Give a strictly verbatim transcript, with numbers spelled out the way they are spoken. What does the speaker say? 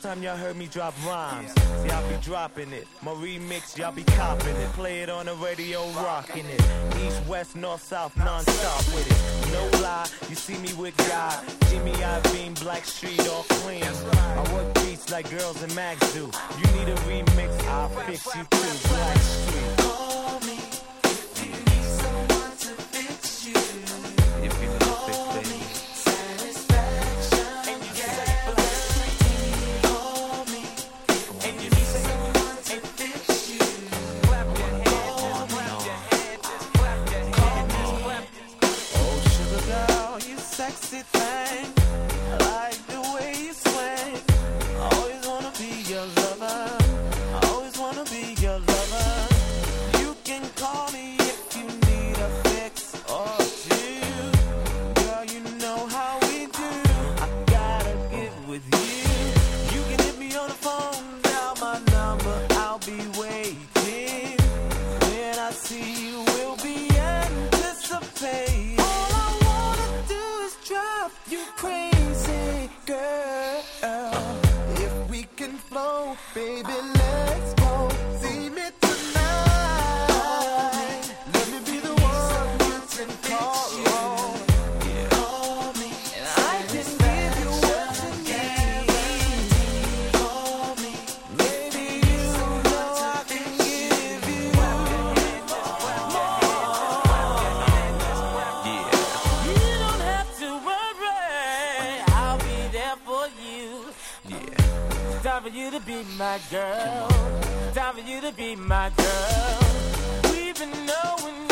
time y'all heard me drop rhymes. See, I be dropping it. My remix, y'all be copping it. Play it on the radio, rocking it. East, west, north, south, non-stop with it. No lie, you see me with God. Jimmy Iovine, Black Street, all clean. I work beats like girls in Max do. You need a remix, I'll fix you too. Black Street. Call me if you need someone to fix you. If you need a fix, baby. Satisfaction. And you say Black Street. Call me and you need someone to fix you. Clap your hands, clap your hands, just clap your hands. Oh, sugar girl, you sexy thing. I like the way you swing. I always wanna be your lover. I always wanna be your lover. You can call me if you need a fix or two. Girl, you know how we do. I gotta get with you. You can hit me on the phone, dial my number. I'll be waiting. When I see you, we'll be anticipating. All I wanna do is drive you crazy, girl. If we can flow, baby, let's go. See me tonight. Let me be the one you can call on. Call me And I can give you what you need. Call me. Maybe you know I can give you more. You don't have to worry, I'll be there for you. Yeah. Time for you to be my girl. Time for you to be my girl. We've been knowing